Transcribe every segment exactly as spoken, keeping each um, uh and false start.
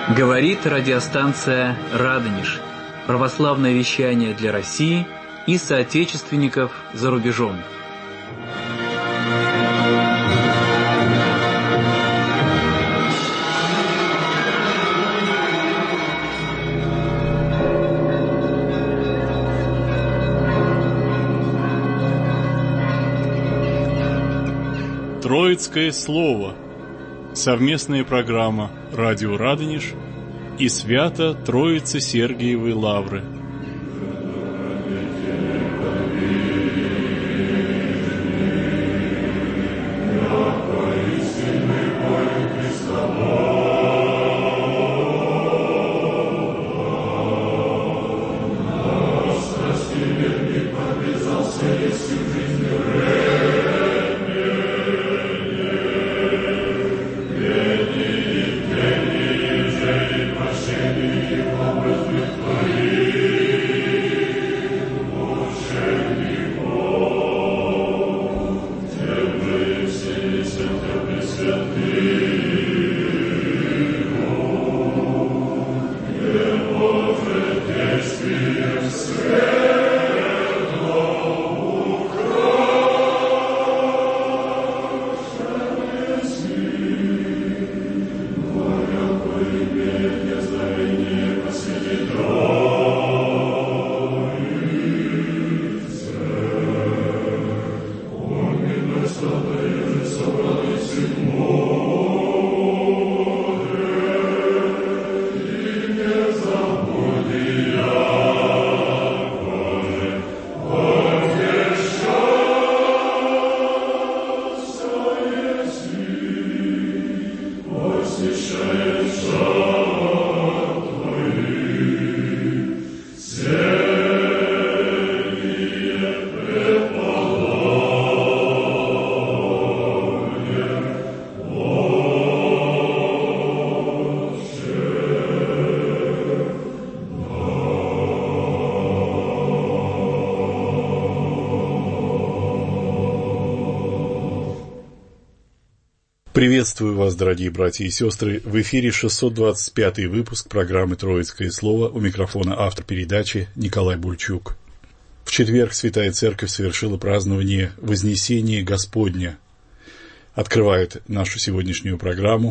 Говорит радиостанция «Радонеж». Православное вещание для России и соотечественников за рубежом. Троицкое слово. Совместная программа «Радио Радонеж» и Свято-Троицы Сергиевой Лавры. Приветствую вас, дорогие братья и сестры. В эфире шестьсот двадцать пятый выпуск программы «Троицкое слово». У микрофона автор передачи Николай Бульчук. В четверг Святая Церковь совершила празднование Вознесения Господня. Открывает нашу сегодняшнюю программу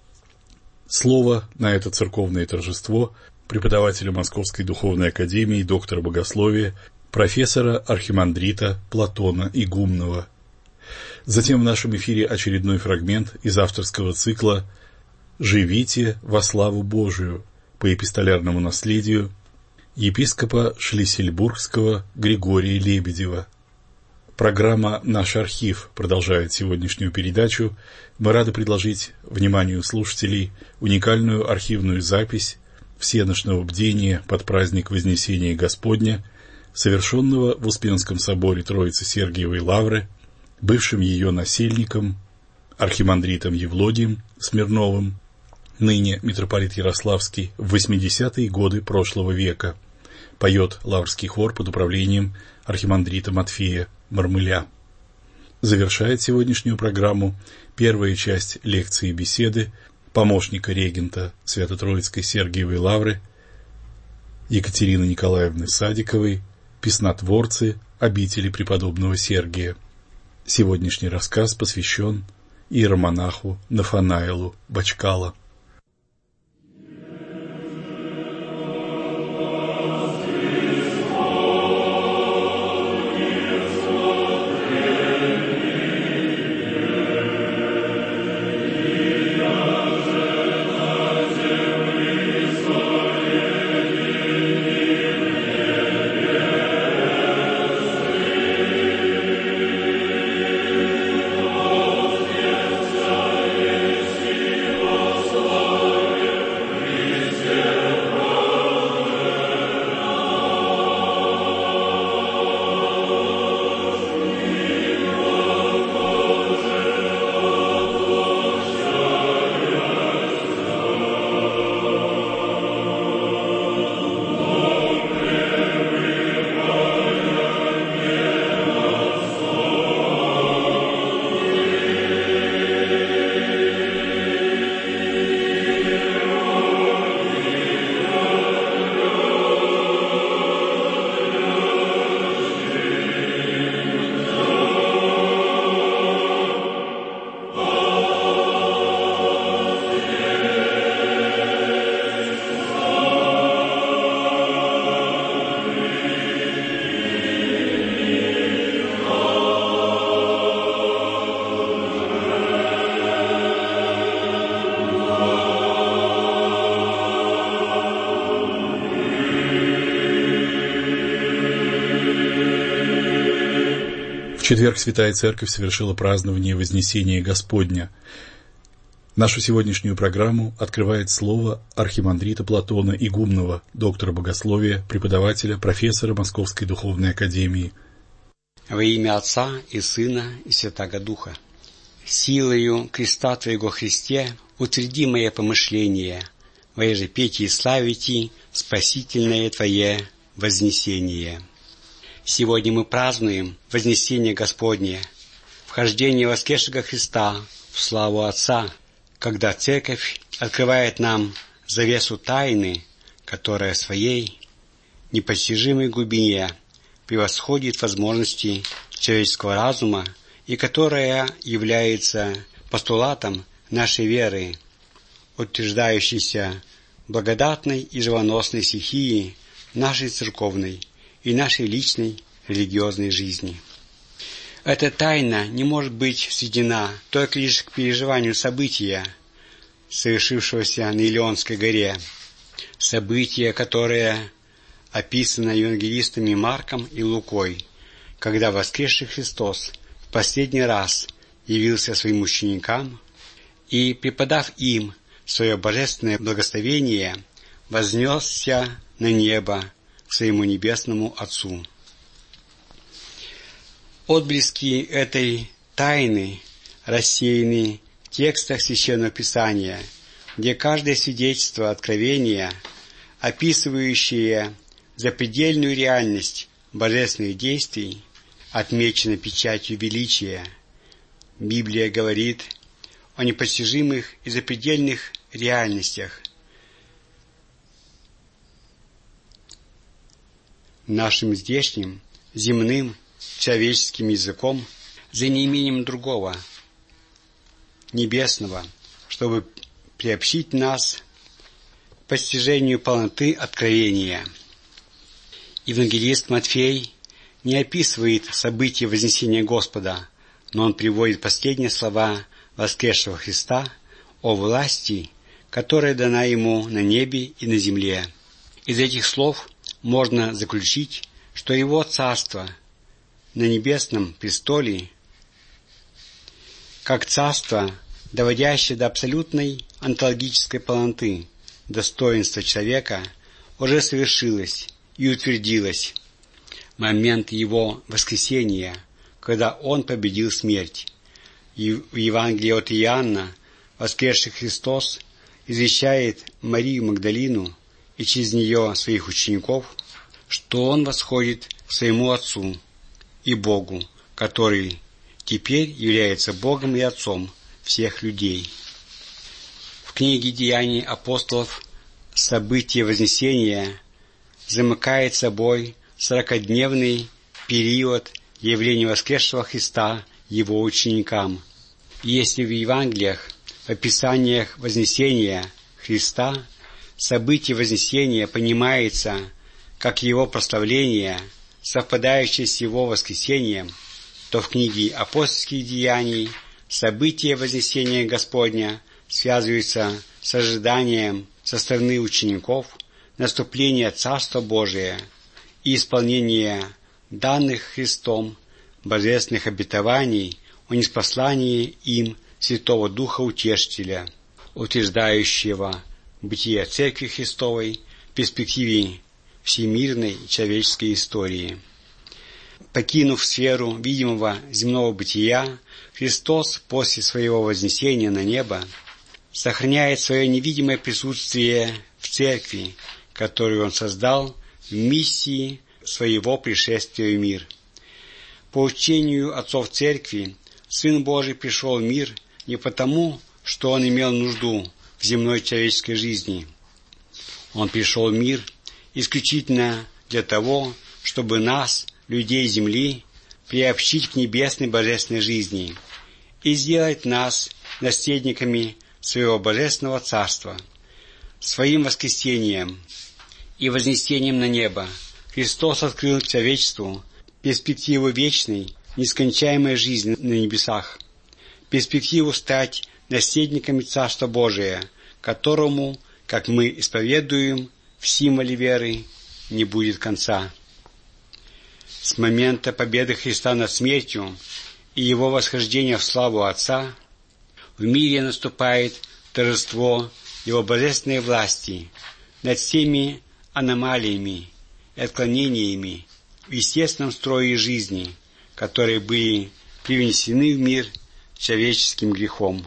слово на это церковное торжество преподавателя Московской Духовной Академии, доктора богословия, профессора архимандрита Платона Игумнова. Затем в нашем эфире очередной фрагмент из авторского цикла «Живите во славу Божию» по эпистолярному наследию епископа Шлиссельбургского Григория Лебедева. Программа «Наш архив» продолжает сегодняшнюю передачу. Мы рады предложить вниманию слушателей уникальную архивную запись всенощного бдения под праздник Вознесения Господня, совершенного в Успенском соборе Троицы Сергиевой Лавры, бывшим ее насельником, архимандритом Евлодием Смирновым, ныне митрополит Ярославский, в восьмидесятые годы прошлого века. Поет лаврский хор под управлением архимандрита Матфея Мармыля. Завершает сегодняшнюю программу первая часть лекции и беседы помощника регента Свято-Троицкой Сергиевой Лавры Екатерины Николаевны Садиковой, песнотворцы обители преподобного Сергия. Сегодняшний рассказ посвящен иеромонаху Нафанаилу Бачкало. Господи, четверг Святая Церковь совершила празднование Вознесения Господня. Нашу сегодняшнюю программу открывает слово архимандрита Платона Игумнова, доктора богословия, преподавателя, профессора Московской Духовной Академии. Во имя Отца и Сына и Святаго Духа. Силою креста Твоего, Христе, утверди мое помышление, воеже петь и славить спасительное Твое вознесение. Сегодня мы празднуем Вознесение Господне, вхождение воскресшего Христа в славу Отца, когда Церковь открывает нам завесу тайны, которая в своей непостижимой глубине превосходит возможности человеческого разума и которая является постулатом нашей веры, утверждающейся благодатной и живоносной стихии нашей церковной и нашей личной религиозной жизни. Эта тайна не может быть сведена только лишь к переживанию события, совершившегося на Илионской горе, события, которое описано евангелистами Марком и Лукой, когда воскресший Христос в последний раз явился своим ученикам и, преподав им свое божественное благословение, вознесся на небо к своему небесному Отцу. Отблески этой тайны рассеяны в текстах Священного Писания, где каждое свидетельство откровения, описывающее запредельную реальность божественных действий, отмечено печатью величия. Библия говорит о непостижимых и запредельных реальностях. Нашим здешним, земным, человеческим языком, за неимением другого, небесного, чтобы приобщить нас к постижению полноты откровения. Евангелист Матфей не описывает события Вознесения Господа, но он приводит последние слова воскресшего Христа о власти, которая дана ему на небе и на земле. Из этих слов можно заключить, что его царство на небесном престоле, как царство, доводящее до абсолютной онтологической полноты достоинства человека, уже совершилось и утвердилось в момент его воскресения, когда он победил смерть. И в Евангелии от Иоанна воскресший Христос извещает Марию Магдалину и через нее своих учеников, что он восходит к своему Отцу и Богу, который теперь является Богом и Отцом всех людей. В книге «Деяний апостолов» событие Вознесения замыкает собой сорокадневный период явления воскресшего Христа его ученикам. Если в Евангелиях, в описаниях Вознесения Христа, событие Вознесения понимается как его прославление, совпадающее с его воскресением, то в книге апостольских деяний события Вознесения Господня связываются с ожиданием со стороны учеников наступления Царства Божия и исполнения данных Христом божественных обетований о ниспослании им Святого Духа Утешителя, утверждающего бытие Церкви Христовой в перспективе всемирной человеческой истории. Покинув сферу видимого земного бытия, Христос после своего вознесения на небо сохраняет свое невидимое присутствие в Церкви, которую Он создал в миссии своего пришествия в мир. По учению отцов Церкви, Сын Божий пришел в мир не потому, что Он имел нужду в земной человеческой жизни. Он пришел в мир исключительно для того, чтобы нас, людей земли, приобщить к небесной божественной жизни и сделать нас наследниками своего божественного царства. Своим воскресением и вознесением на небо Христос открыл человечеству перспективу вечной, нескончаемой жизни на небесах, перспективу стать наследниками Царства Божия, которому, как мы исповедуем в символе веры, не будет конца. С момента победы Христа над смертью и Его восхождения в славу Отца в мире наступает торжество Его божественной власти над всеми аномалиями и отклонениями в естественном строе жизни, которые были привнесены в мир человеческим грехом.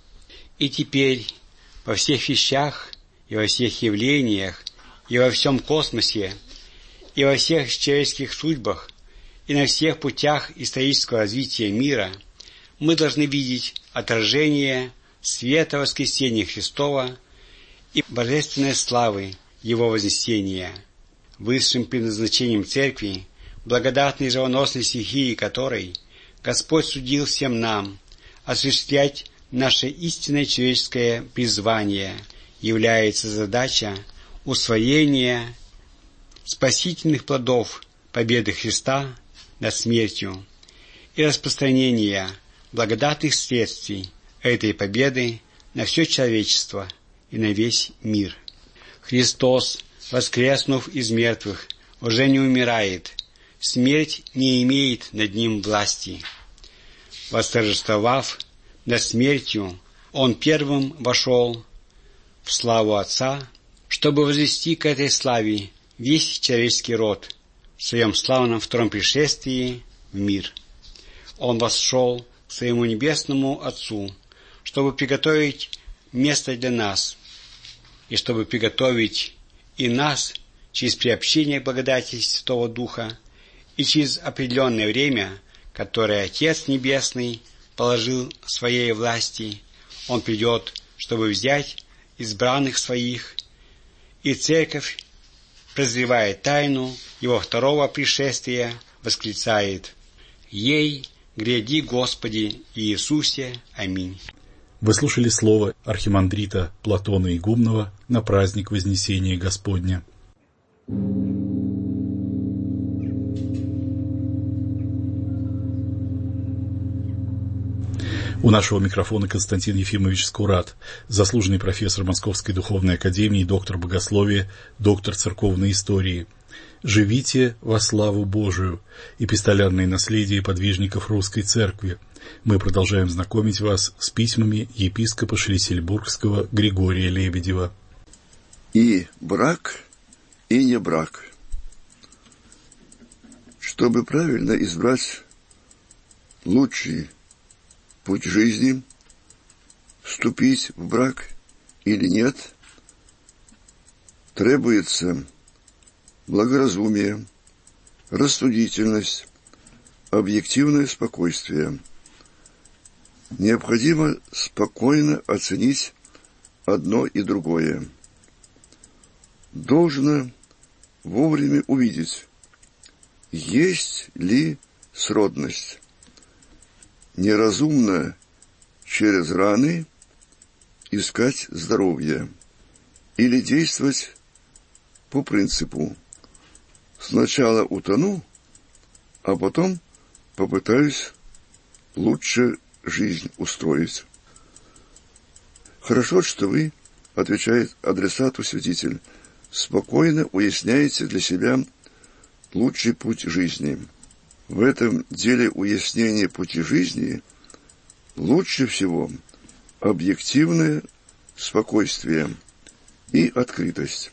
И теперь во всех вещах и во всех явлениях и во всем космосе и во всех человеческих судьбах и на всех путях исторического развития мира мы должны видеть отражение света воскресения Христова и божественной славы Его вознесения, высшим предназначением Церкви, благодатной живоносной стихии которой Господь судил всем нам осуществлять наше истинное человеческое призвание, является задача усвоения спасительных плодов победы Христа над смертью и распространения благодатных следствий этой победы на все человечество и на весь мир. Христос, воскреснув из мертвых, уже не умирает, смерть не имеет над ним власти. Восторжествовав над смертью, Он первым вошел в славу Отца, чтобы возвести к этой славе весь человеческий род в Своем славном втором пришествии в мир. Он восшел к Своему небесному Отцу, чтобы приготовить место для нас, и чтобы приготовить и нас через приобщение благодати Святого Духа и через определенное время, которое Отец Небесный положил в Своей власти, Он придет, чтобы взять избранных Своих, и Церковь, прозревая тайну Его второго пришествия, восклицает: «Ей, гряди, Господи Иисусе! Аминь». Вы слушали слово архимандрита Платона Игумнова на праздник Вознесения Господня. У нашего микрофона Константин Ефимович Скурат, заслуженный профессор Московской духовной академии, доктор богословия, доктор церковной истории. Живите во славу Божию. Эпистолярное наследие подвижников Русской Церкви. Мы продолжаем знакомить вас с письмами епископа Шлиссельбургского Григория Лебедева. И брак, и не брак. Чтобы правильно избрать лучший путь жизни, вступить в брак или нет, требуется благоразумие, рассудительность, объективное спокойствие. Необходимо спокойно оценить одно и другое. Должно вовремя увидеть, есть ли сродность. Неразумно через раны искать здоровье или действовать по принципу: сначала утону, а потом попытаюсь лучше жизнь устроить. Хорошо, что вы, отвечает адресату святитель, спокойно уясняете для себя лучший путь жизни. В этом деле уяснения пути жизни лучше всего объективное спокойствие и открытость.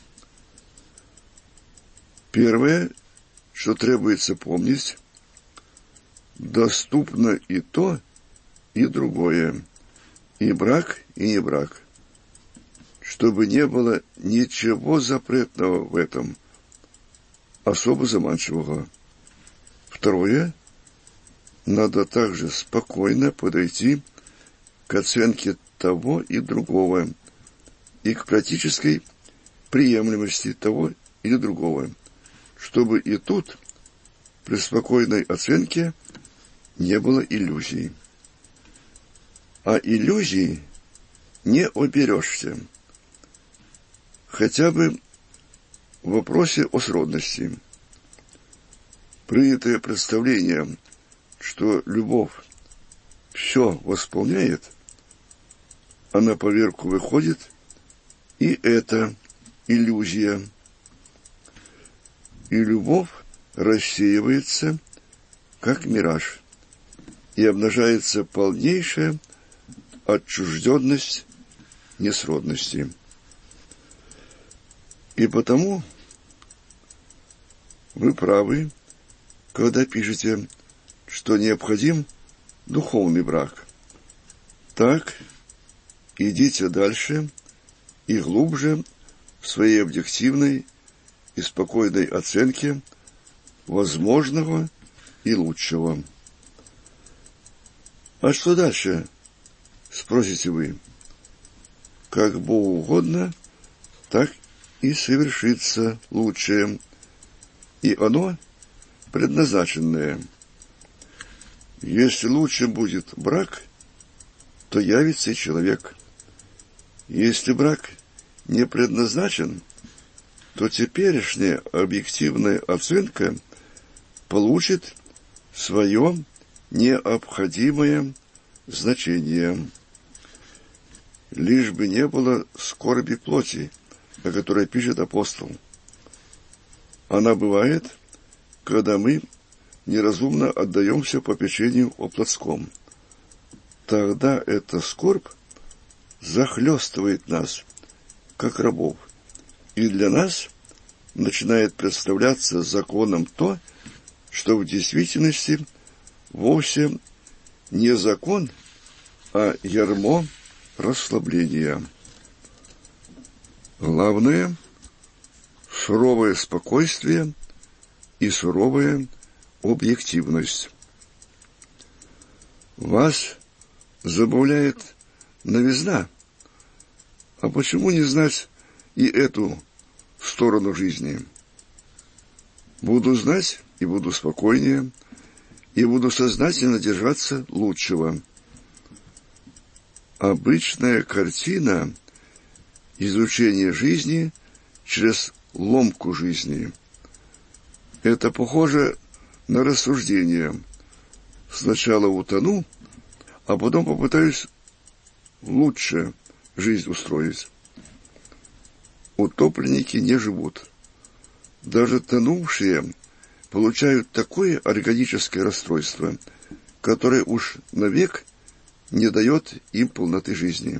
Первое, что требуется помнить, доступно и то, и другое, и брак, и не брак, чтобы не было ничего запретного в этом, особо заманчивого. Второе, надо также спокойно подойти к оценке того и другого и к практической приемлемости того или другого, чтобы и тут при спокойной оценке не было иллюзий. А иллюзий не оберешься, хотя бы в вопросе о сродности. Принятое представление, что любовь все восполняет, а на поверку выходит и это иллюзия. И любовь рассеивается, как мираж, и обнажается полнейшая отчужденность несродности. И потому вы правы, когда пишете, что необходим духовный брак. Так, идите дальше и глубже в своей объективной и спокойной оценке возможного и лучшего. А что дальше, спросите вы? Как Богу угодно, так и совершится лучшее, и оно предназначенное. Если лучше будет брак, то явится и человек. Если брак не предназначен, то теперешняя объективная оценка получит свое необходимое значение. Лишь бы не было скорби плоти, о которой пишет апостол. Она бывает, когда мы неразумно отдаемся попечению о плотском. Тогда эта скорбь захлестывает нас, как рабов, и для нас начинает представляться законом то, что в действительности вовсе не закон, а ярмо расслабления. Главное – суровое спокойствие и суровая объективность. Вас забавляет новизна. А почему не знать и эту сторону жизни? Буду знать, и буду спокойнее, и буду сознательно держаться лучшего. Обычная картина изучения жизни через ломку жизни. Это похоже на рассуждение. Сначала утону, а потом попытаюсь лучше жизнь устроить. Утопленники не живут. Даже тонувшие получают такое органическое расстройство, которое уж навек не дает им полноты жизни.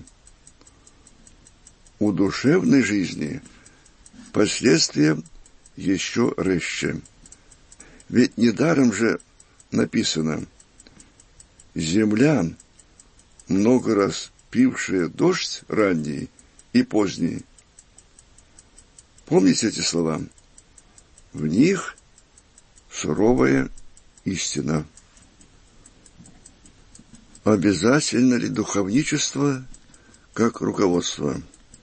У душевной жизни последствия еще резче. Ведь недаром же написано: земля, много раз пившая дождь ранний и поздний. Помните эти слова? В них суровая истина. Обязательно ли духовничество как руководство?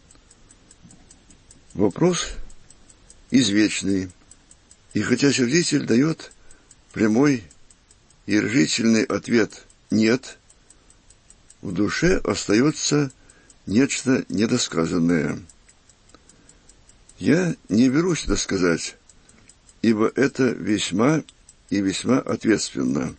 Вопрос извечный, и хотя свидетель дает прямой и решительный ответ «нет», в душе остается нечто недосказанное. Я не берусь досказать, ибо это весьма и весьма ответственно.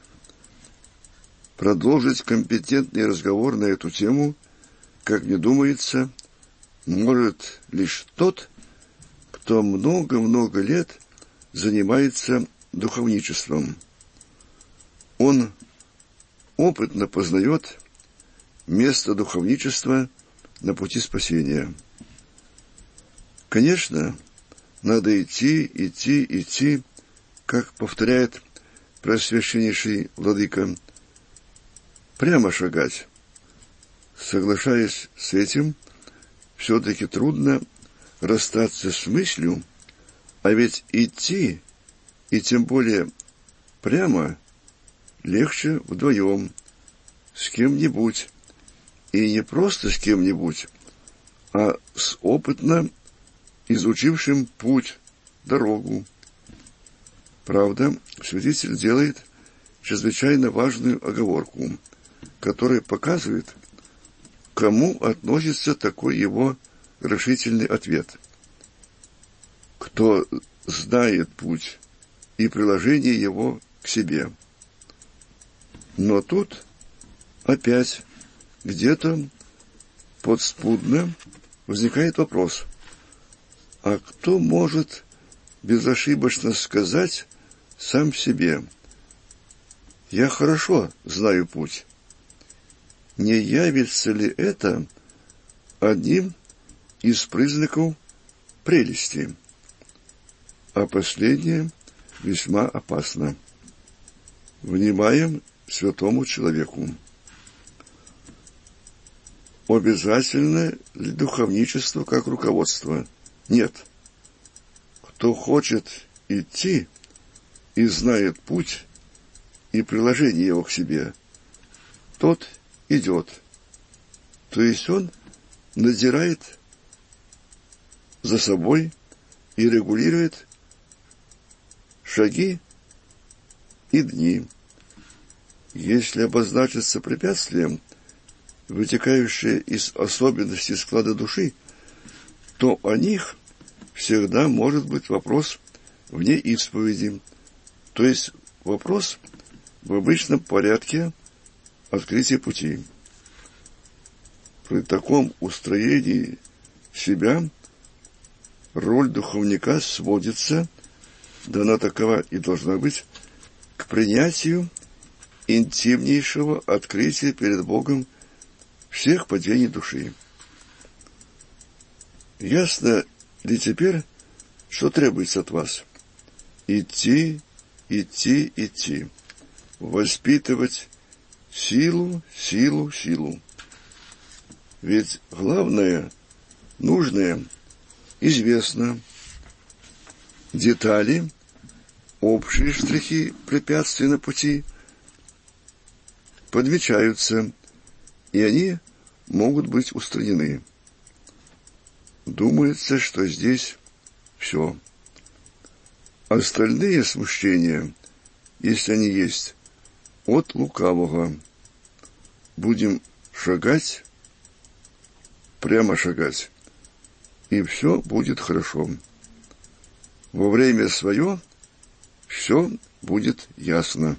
Продолжить компетентный разговор на эту тему, как мне думается, может лишь тот, кто много-много лет занимается духовничеством. Он опытно познает место духовничества на пути спасения. Конечно, надо идти, идти, идти, как повторяет Преосвященнейший Владыка, прямо шагать. Соглашаясь с этим, все-таки трудно расстаться с мыслью, а ведь идти, и тем более прямо, легче вдвоем, с кем-нибудь, и не просто с кем-нибудь, а с опытно изучившим путь, дорогу. Правда, свидетель делает чрезвычайно важную оговорку, которая показывает, к кому относится такой его решительный ответ. Кто знает путь и приложение его к себе. Но тут опять где-то подспудно возникает вопрос: а кто может безошибочно сказать сам себе: «Я хорошо знаю путь». Не явится ли это одним из признаков прелести? А последнее весьма опасно. Внимаем святому человеку. Обязательно ли духовничество как руководство? Нет. Кто хочет идти и знает путь и приложение его к себе, тот идет. То есть он надзирает за собой и регулирует шаги и дни. Если обозначится препятствием, вытекающее из особенностей склада души, то о них всегда может быть вопрос вне исповеди, то есть вопрос в обычном порядке открытия пути. При таком устроении себя роль духовника сводится, да она такова и должна быть, к принятию интимнейшего открытия перед Богом всех падений души. Ясно ли теперь, что требуется от вас? Идти, идти, идти. Воспитывать силу, силу, силу. Ведь главное, нужное, известно. Детали, общие штрихи препятствий на пути подмечаются, и они могут быть устранены. Думается, что здесь все. Остальные смущения, если они есть, от лукавого. Будем шагать, прямо шагать, и все будет хорошо. Во время свое все будет ясно.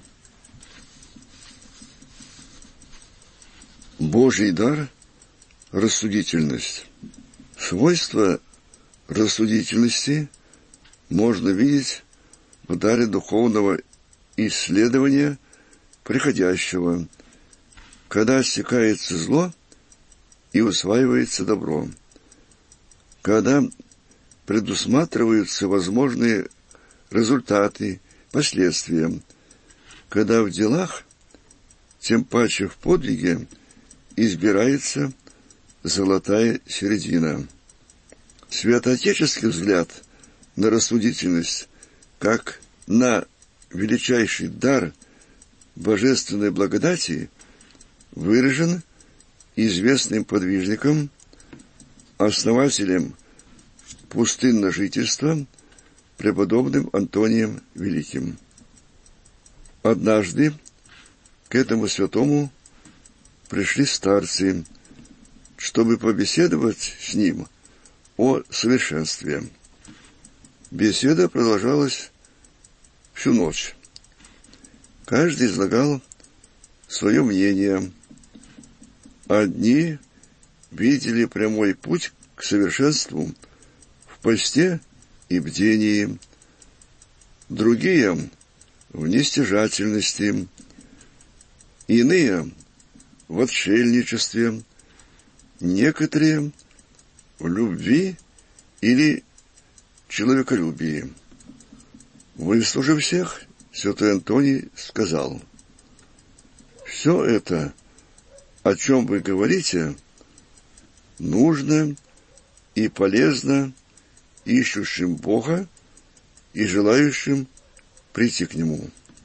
Божий дар – рассудительность. Свойства рассудительности можно видеть в даре духовного исследования приходящего, когда отсекается зло и усваивается добро, когда предусматриваются возможные результаты, последствия, когда в делах, тем паче в подвиге, избирается золотая середина. Святоотеческий взгляд на рассудительность, как на величайший дар божественной благодати, выражен известным подвижником, основателем пустынного жительства, преподобным Антонием Великим. Однажды к этому святому пришли старцы, чтобы побеседовать с ним о совершенстве. Беседа продолжалась всю ночь. Каждый излагал свое мнение. Одни видели прямой путь к совершенству в посте и бдении, другие — в нестяжательности, иные — в отшельничестве, некоторые — в любви или человеколюбии. Выслушав всех, святой Антоний сказал: «Все это, о чем вы говорите, нужно и полезно ищущим Бога и желающим прийти к Нему.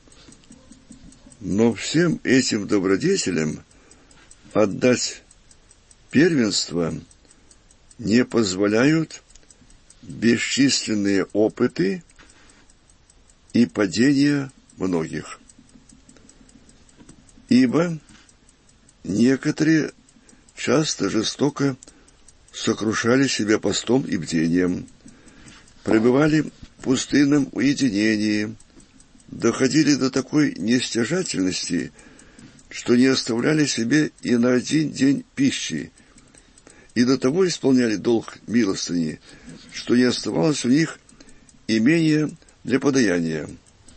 Но всем этим добродетелям отдать первенство не позволяют бесчисленные опыты и падения многих. Ибо некоторые часто жестоко сокрушали себя постом и бдением, пребывали в пустынном уединении, доходили до такой нестяжательности, что не оставляли себе и на один день пищи, и до того исполняли долг милостыни, что не оставалось у них имение для подаяния.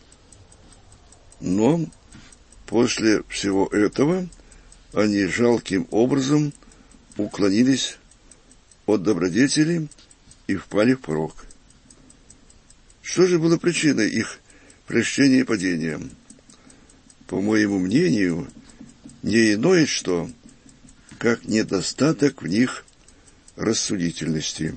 Но после всего этого они жалким образом уклонились от добродетели и впали в порок. Что же было причиной их прещения и падения? По моему мнению, не иное что, как недостаток в них рассудительности.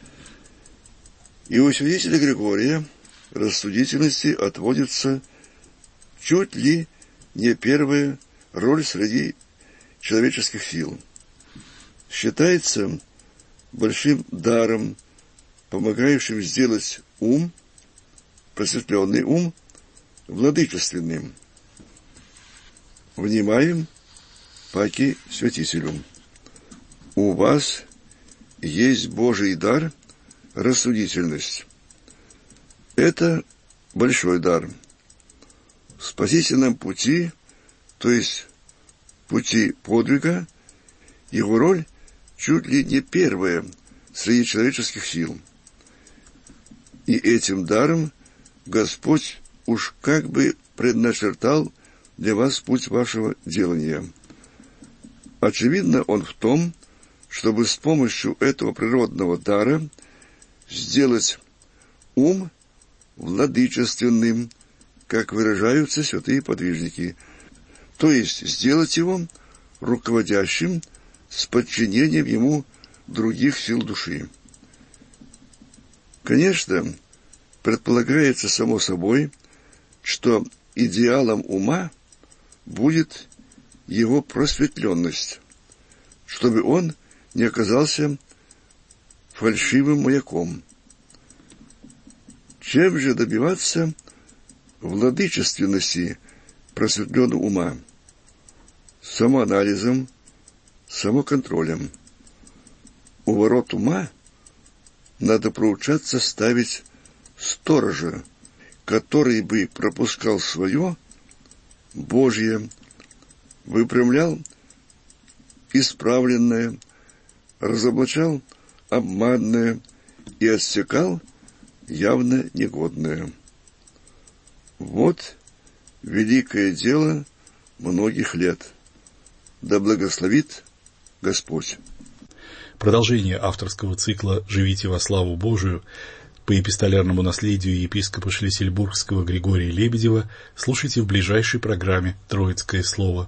И у святителя Григория рассудительности отводится чуть ли не первая роль среди человеческих сил. Считается большим даром, помогающим сделать ум, просветленный ум, владычественным. Внимаем паки святителю. У вас есть Божий дар, рассудительность. Это большой дар. В спасительном пути, то есть пути подвига, его роль чуть ли не первая среди человеческих сил. И этим даром Господь уж как бы предначертал для вас путь вашего делания. Очевидно, он в том, чтобы с помощью этого природного дара сделать ум владычественным, как выражаются святые подвижники, то есть сделать его руководящим с подчинением ему других сил души. Конечно, предполагается само собой, что идеалом ума будет его просветленность, чтобы он не оказался фальшивым маяком. Чем же добиваться владычественности просветленного ума? Самоанализом, самоконтролем. У ворот ума надо проучаться ставить сторожа, который бы пропускал свое, Божье, выпрямлял исправленное, разоблачал обманное и отсекал явно негодное. Вот великое дело многих лет. Да благословит Господь. Продолжение авторского цикла «Живите во славу Божию» по эпистолярному наследию епископа Шлиссельбургского Григория Лебедева слушайте в ближайшей программе «Троицкое слово».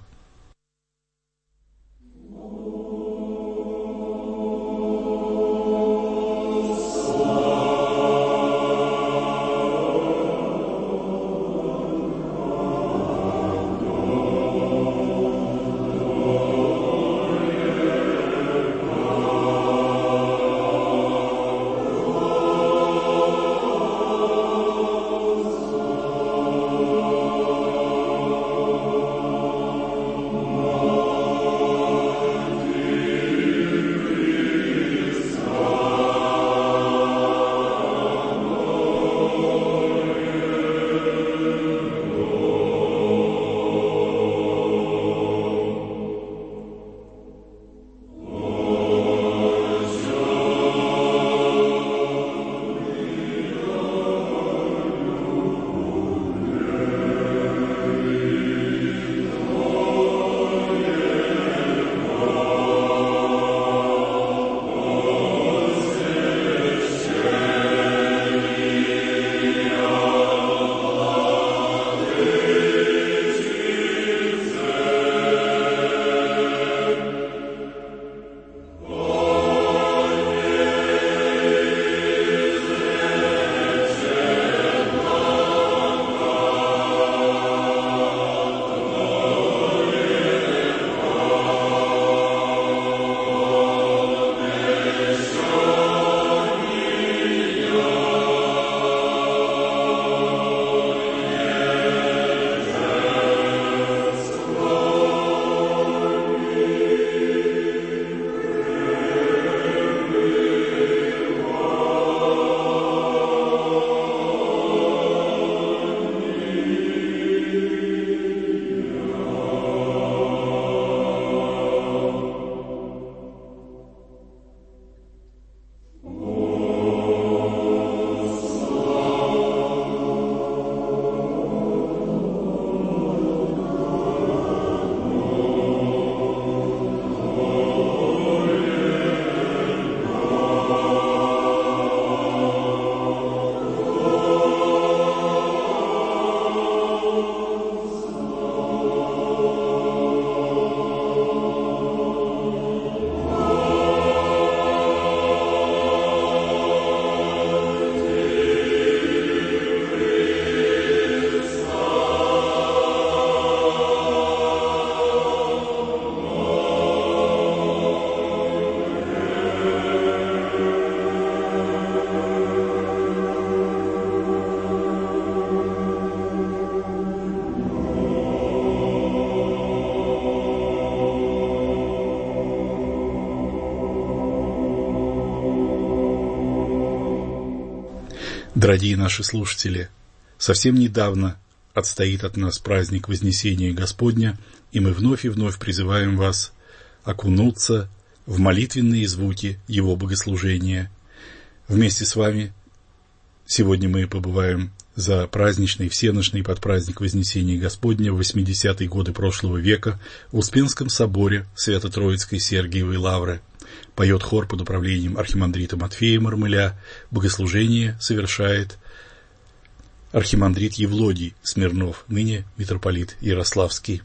Дорогие наши слушатели, совсем недавно отстоит от нас праздник Вознесения Господня, и мы вновь и вновь призываем вас окунуться в молитвенные звуки Его богослужения. Вместе с вами сегодня мы побываем за праздничный, всенощный подпраздник Вознесения Господня в восьмидесятые годы прошлого века в Успенском соборе Свято-Троицкой Сергиевой Лавры. Поет хор под управлением архимандрита Матфея Мармыля. Богослужение совершает архимандрит Евлодий Смирнов, ныне митрополит Ярославский.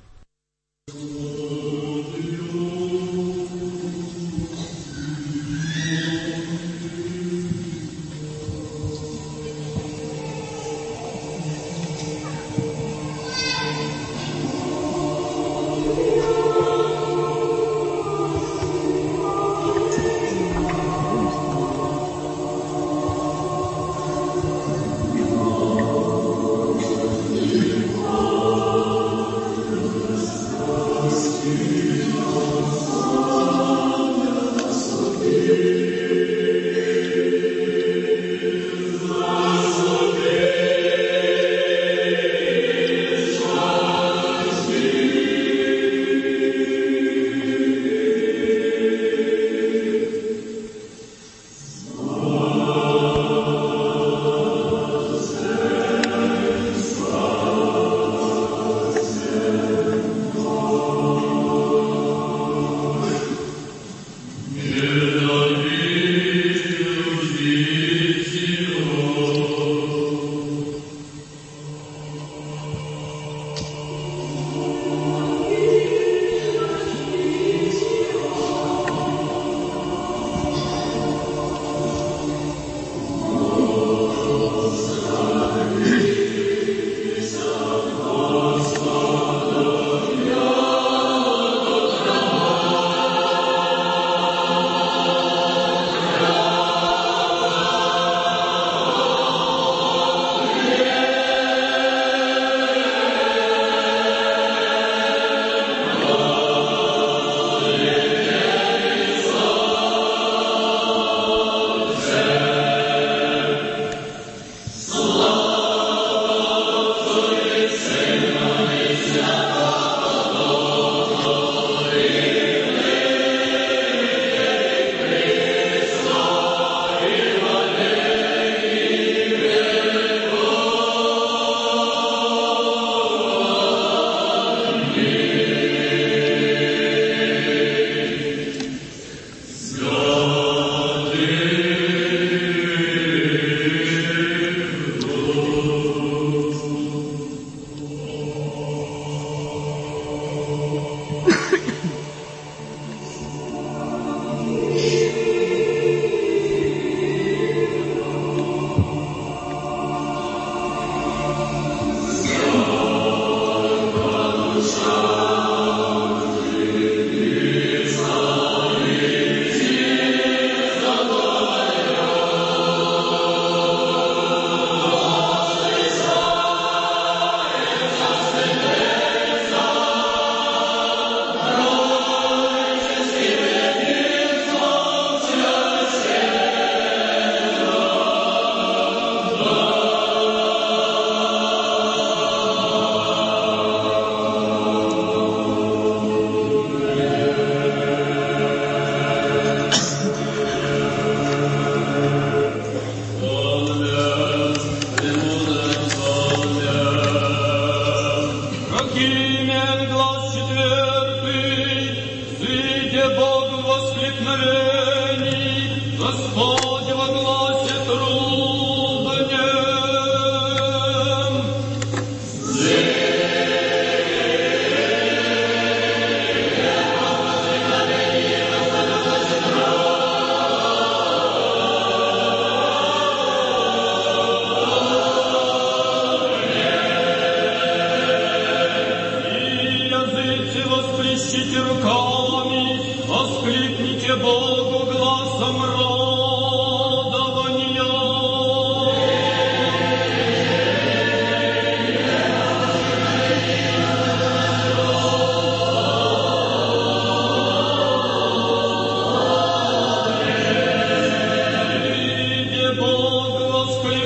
Thank you.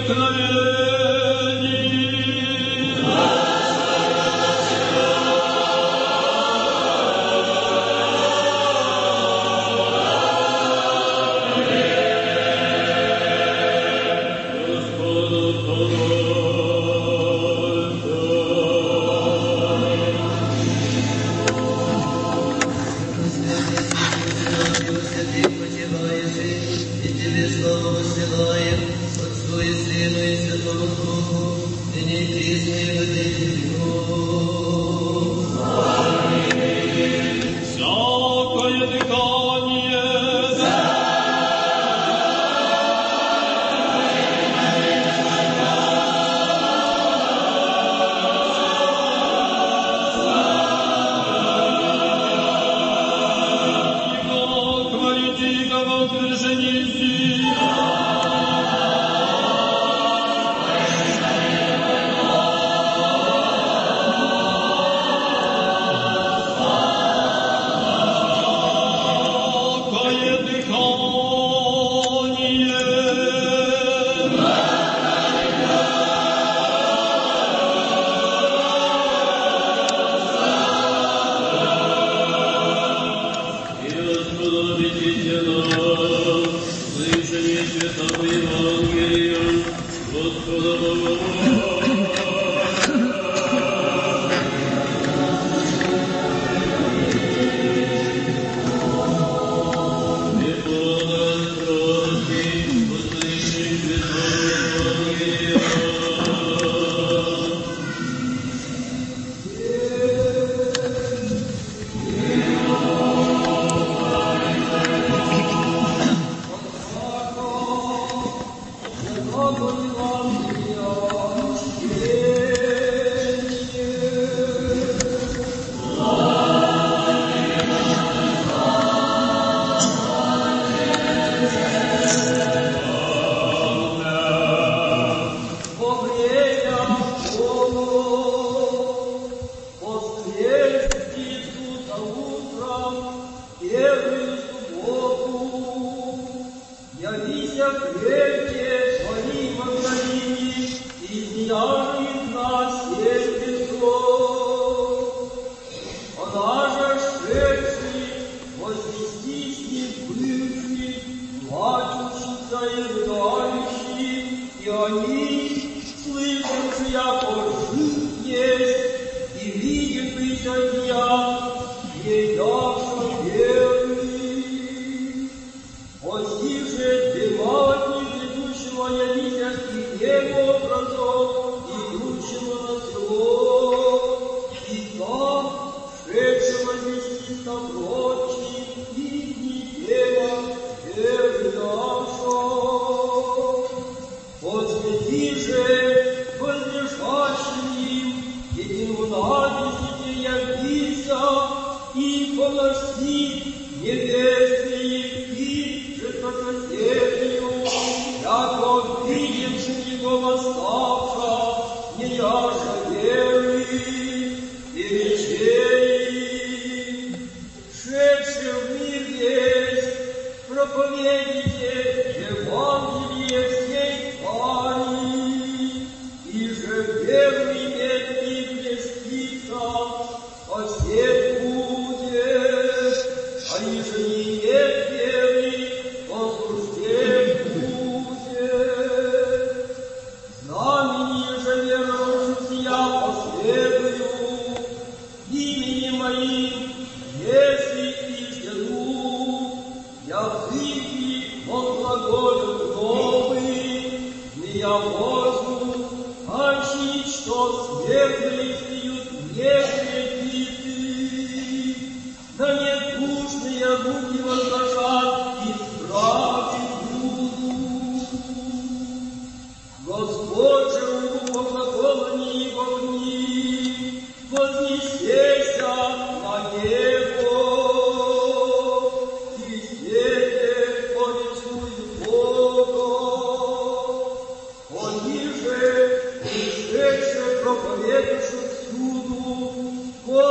Проповедуешь всюду,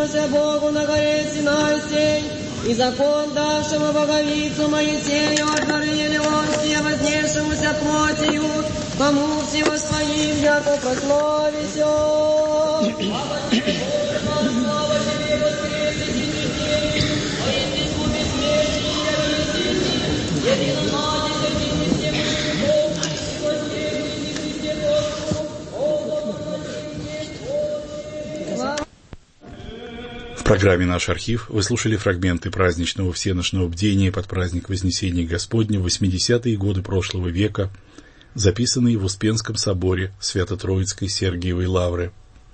поклонявся Богу на горе Синай сей, и закон давшему Боговицу Моисею от горы Елеонские, вознесшемуся плотью, кому всего своим, яко прославися. В программе «Наш архив» вы слушали фрагменты праздничного всеношного бдения под праздник Вознесения Господня в восьмидесятые годы прошлого века, записанные в Успенском соборе Свято-Троицкой Сергиевой Лавры.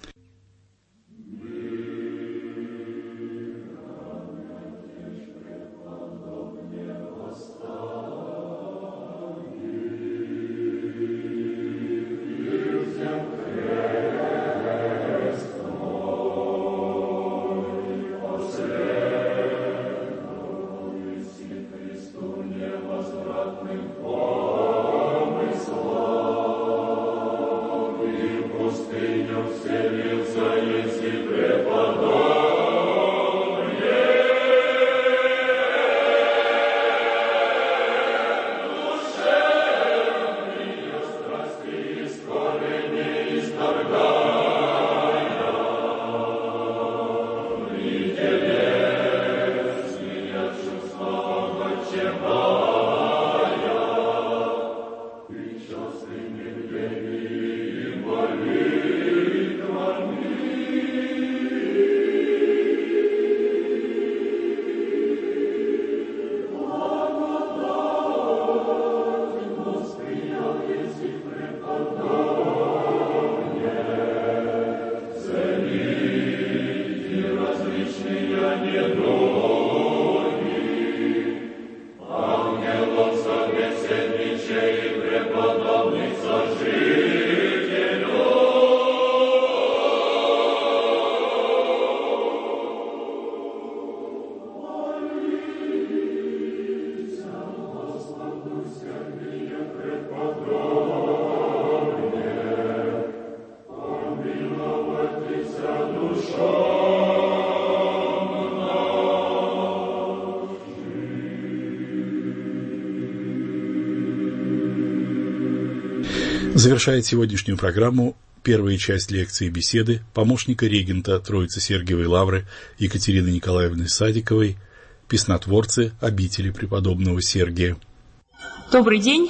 Завершает сегодняшнюю программу первая часть лекции беседы помощника регента Троицы Сергиевой Лавры Екатерины Николаевны Садиковой, песнотворцы обители преподобного Сергия. Добрый день.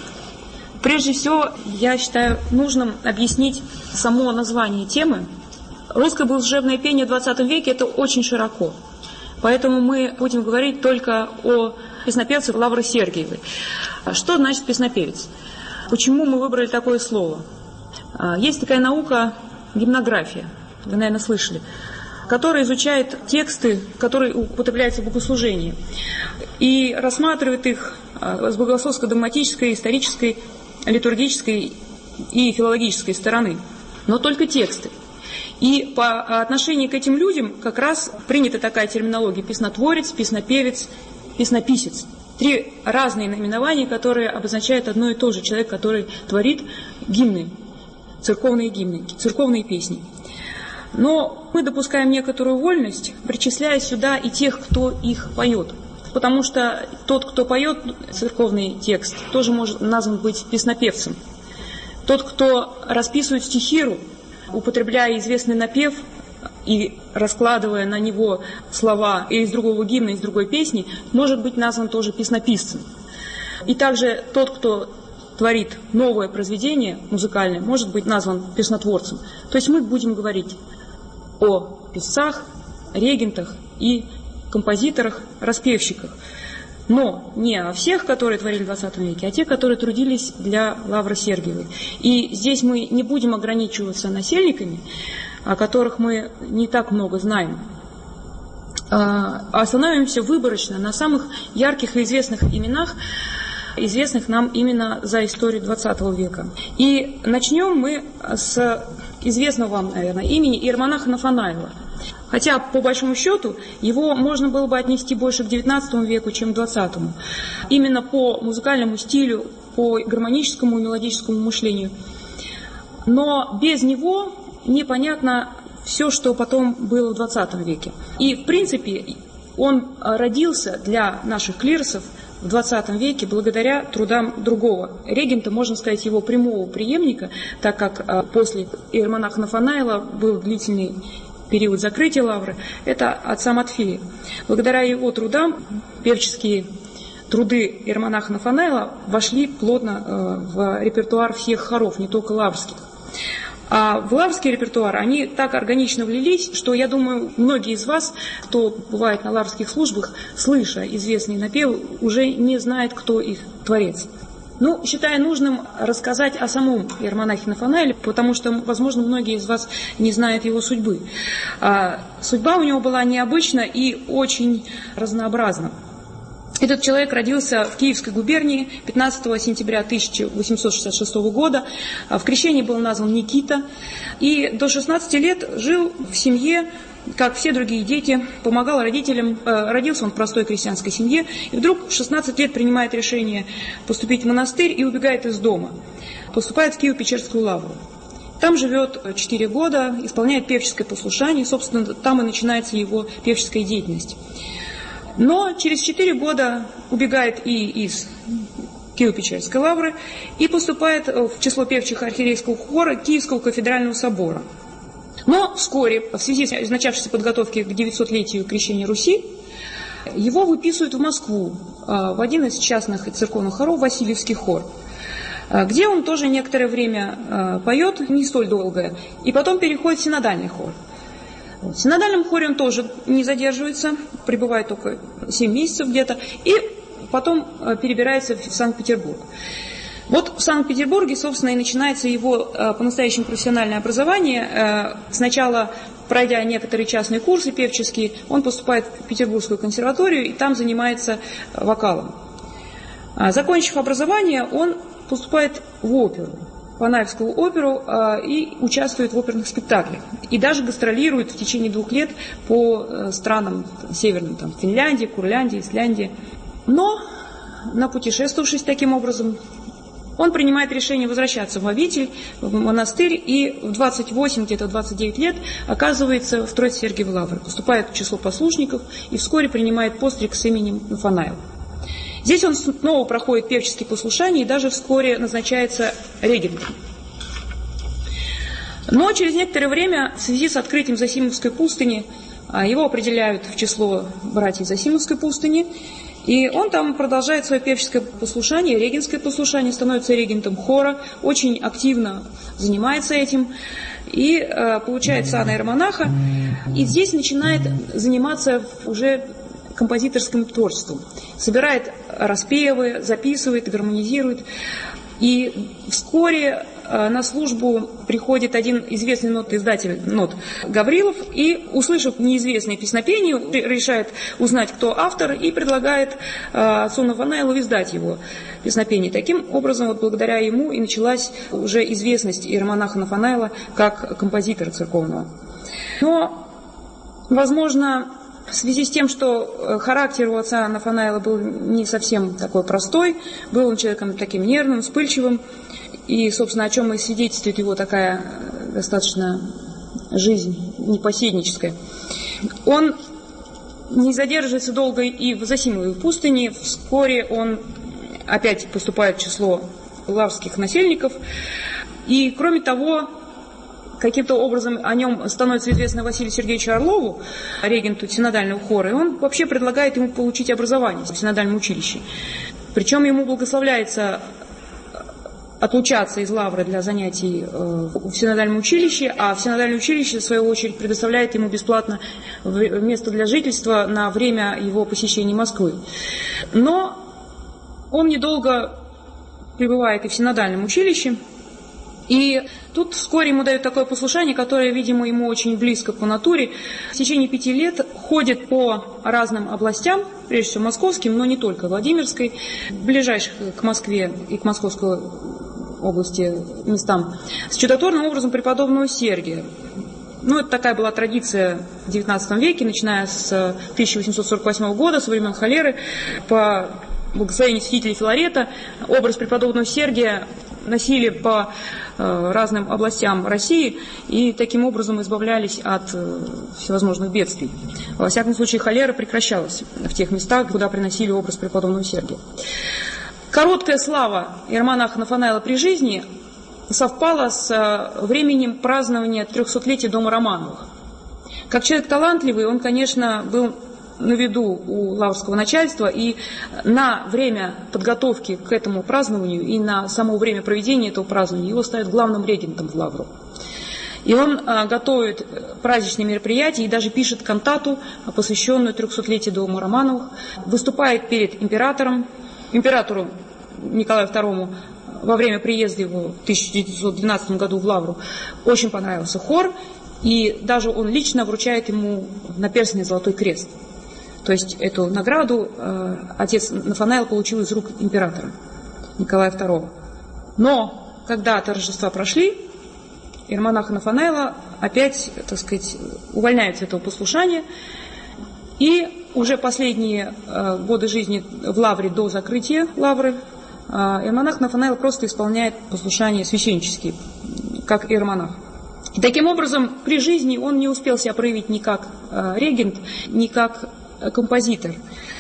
Прежде всего, я считаю нужным объяснить само название темы. Русское богослужебное пение в двадцатом веке – это очень широко. Поэтому мы будем говорить только о песнопевце Лавры Сергиевой. Что значит песнопевец? Почему мы выбрали такое слово? Есть такая наука гимнография, вы, наверное, слышали, которая изучает тексты, которые употребляются в богослужении, и рассматривает их с богословско-догматической, исторической, литургической и филологической стороны, но только тексты. И по отношению к этим людям как раз принята такая терминология: песнотворец, песнопевец, песнописец. Три разные наименования, которые обозначают одно и то же: человек, который творит гимны, церковные гимны, церковные песни. Но мы допускаем некоторую вольность, причисляя сюда и тех, кто их поет. Потому что тот, кто поет церковный текст, тоже может назван быть песнопевцем. Тот, кто расписывает стихиру, употребляя известный напев и раскладывая на него слова из другого гимна, из другой песни, может быть назван тоже песнописцем. И также тот, кто творит новое произведение музыкальное, может быть назван песнотворцем. То есть мы будем говорить о певцах, регентах и композиторах, распевщиках. Но не о всех, которые творили в двадцатом веке, а те, которые трудились для Лавры Сергиевой. И здесь мы не будем ограничиваться насельниками, о которых мы не так много знаем, а остановимся выборочно на самых ярких и известных именах, известных нам именно за историю двадцатого века. И начнем мы с известного вам, наверное, имени иеромонаха Нафанаила. Хотя, по большому счету, его можно было бы отнести больше к девятнадцатому веку, чем к двадцатому. Именно по музыкальному стилю, по гармоническому и мелодическому мышлению. Но без него непонятна все, что потом было в двадцатом веке. И, в принципе, он родился для наших клиросов в двадцатом веке благодаря трудам другого регента, можно сказать, его прямого преемника, так как после иеромонаха Нафанаила был длительный период закрытия лавры, это отца Матфея. Благодаря его трудам певческие труды иеромонаха Нафанаила вошли плотно в репертуар всех хоров, не только лаврских. А в лаврский репертуар они так органично влились, что, я думаю, многие из вас, кто бывает на лаврских службах, слыша известные напевы, уже не знают, кто их творец. Ну, считаю нужным рассказать о самом иеромонахе Нафанаиле, потому что, возможно, многие из вас не знают его судьбы. А, судьба у него была необычна и очень разнообразна. Этот человек родился в Киевской губернии пятнадцатого сентября тысяча восемьсот шестьдесят шестого года. В крещении был назван Никита. И до шестнадцати лет жил в семье, как все другие дети, помогал родителям. Родился он в простой крестьянской семье. И вдруг в шестнадцать лет принимает решение поступить в монастырь и убегает из дома. Поступает в Киево-Печерскую лавру. Там живет четыре года, исполняет певческое послушание. Собственно, там и начинается его певческая деятельность. Но через четыре года убегает и из Киево-Печерской лавры и поступает в число певчих архиерейского хора Киевского кафедрального собора. Но вскоре, в связи с начавшейся подготовкой к девятисотлетию крещения Руси, его выписывают в Москву, в один из частных церковных хоров, Васильевский хор, где он тоже некоторое время поет, не столь долгое, и потом переходит в синодальный хор. В синодальном хоре он тоже не задерживается, пребывает только семь месяцев где-то, и потом перебирается в Санкт-Петербург. Вот в Санкт-Петербурге, собственно, и начинается его по-настоящему профессиональное образование. Сначала, пройдя некоторые частные курсы певческие, он поступает в Петербургскую консерваторию и там занимается вокалом. Закончив образование, он поступает в оперу. Панаевскую оперу э, и участвует в оперных спектаклях. И даже гастролирует в течение двух лет по э, странам северным, там, Финляндии, Курляндии, Исляндии. Но, напутешествовавшись таким образом, он принимает решение возвращаться в обитель, в монастырь, и в двадцать восемь, где-то двадцать девять лет оказывается в Троице-Сергиевой лавре, поступает в число послушников и вскоре принимает постриг с именем Нафанаил. Здесь он снова проходит певческие послушания и даже вскоре назначается регентом. Но через некоторое время, в связи с открытием Зосимовской пустыни, его определяют в число братьев Зосимовской пустыни, и он там продолжает свое певческое послушание, регентское послушание, становится регентом хора, очень активно занимается этим и э, получает сан иеромонаха, и здесь начинает заниматься уже композиторским творчеством. Собирает распевы, записывает, гармонизирует. И вскоре на службу приходит один известный нотоиздатель нот Гаврилов и, услышав неизвестное песнопение, решает узнать, кто автор, и предлагает отцу Нафанаилу издать его песнопение. Таким образом, вот благодаря ему и началась уже известность иеромонаха Нафанаила как композитора церковного. Но, возможно, в связи с тем, что характер у отца Нафанаила был не совсем такой простой, был он человеком таким нервным, вспыльчивым, и, собственно, о чем и свидетельствует его такая достаточно жизнь непоседническая. Он не задерживается долго и в Зосимовой пустыне, вскоре он опять поступает в число лаврских насельников, и, кроме того, каким-то образом о нем становится известно Василию Сергеевичу Орлову, регенту синодального хора, и он вообще предлагает ему получить образование в синодальном училище. Причем ему благословляется отлучаться из лавры для занятий в синодальном училище, а в синодальном училище, в свою очередь, предоставляет ему бесплатно место для жительства на время его посещения Москвы. Но он недолго пребывает и в синодальном училище, и тут вскоре ему дают такое послушание, которое, видимо, ему очень близко по натуре. В течение пяти лет ходит по разным областям, прежде всего московским, но не только, Владимирской, ближайших к Москве и к Московской области местам, с чудотворным образом преподобного Сергия. Ну, это такая была традиция в девятнадцатом веке, начиная с тысяча восемьсот сорок восьмого года, со времен холеры, по благословению святителя Филарета, образ преподобного Сергия носили по разным областям России и таким образом избавлялись от всевозможных бедствий. Во всяком случае, холера прекращалась в тех местах, куда приносили образ преподобного Сергия. Короткая слава иеромонаха Нафанаила при жизни совпала с временем празднования трехсотлетия дома Романовых. Как человек талантливый, он, конечно, был на виду у лаврского начальства, и на время подготовки к этому празднованию и на само время проведения этого празднования его ставят главным регентом в лавру. И он а, готовит праздничные мероприятия и даже пишет кантату, посвященную трехсотлетию дома Романовых, выступает перед императором, императору Николаю второму во время приезда его в тысяча девятьсот двенадцатом году в лавру очень понравился хор, и даже он лично вручает ему наперстный золотой крест. То есть эту награду э, отец Нафанаил получил из рук императора Николая второго. Но когда торжества прошли, иеромонаха Нафанаила опять, так сказать, увольняют с этого послушания, и уже последние э, годы жизни в лавре до закрытия лавры э, иеромонах Нафанаил просто исполняет послушания священнические, как иеромонах. И таким образом, при жизни он не успел себя проявить ни как э, регент, ни как композитор.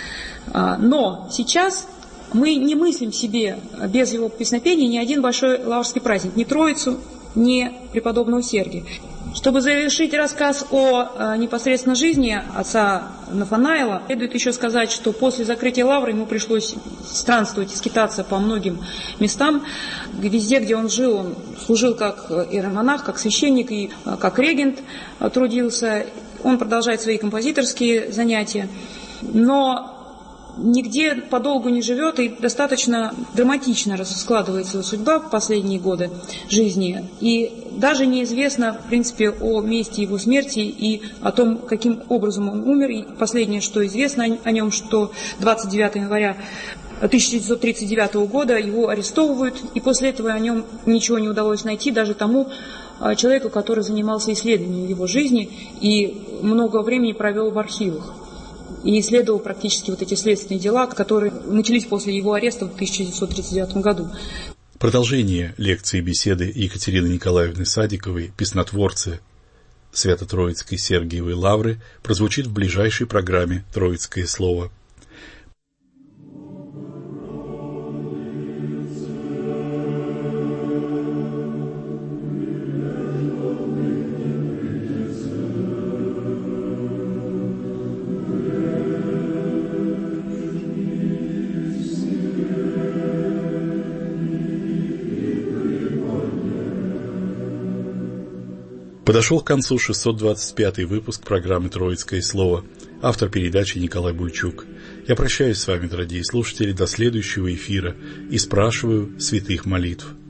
Но сейчас мы не мыслим себе без его песнопения ни один большой лаврский праздник, ни Троицу, ни преподобного Сергия. Чтобы завершить рассказ о непосредственно жизни отца Нафанаила, следует еще сказать, что после закрытия лавры ему пришлось странствовать и скитаться по многим местам. Везде, где он жил, он служил как иеромонах, как священник и как регент трудился. Он продолжает свои композиторские занятия, но нигде подолгу не живет, и достаточно драматично складывается судьба в последние годы жизни. И даже неизвестно, в принципе, о месте его смерти и о том, каким образом он умер. И последнее, что известно о нем, что двадцать девятого января тысяча девятьсот тридцать девятого года его арестовывают, и после этого о нем ничего не удалось найти, даже тому человеку, который занимался исследованием его жизни и много времени провел в архивах. И исследовал практически вот эти следственные дела, которые начались после его ареста в тысяча девятьсот тридцать девятом году. Продолжение лекции и беседы Екатерины Николаевны Садиковой, песнотворцы Свято-Троицкой Сергиевой лавры, прозвучит в ближайшей программе «Троицкое слово». Подошел к концу шестьсот двадцать пятый выпуск программы «Троицкое слово». Автор передачи Николай Бульчук. Я прощаюсь с вами, дорогие слушатели, до следующего эфира и спрашиваю святых молитв.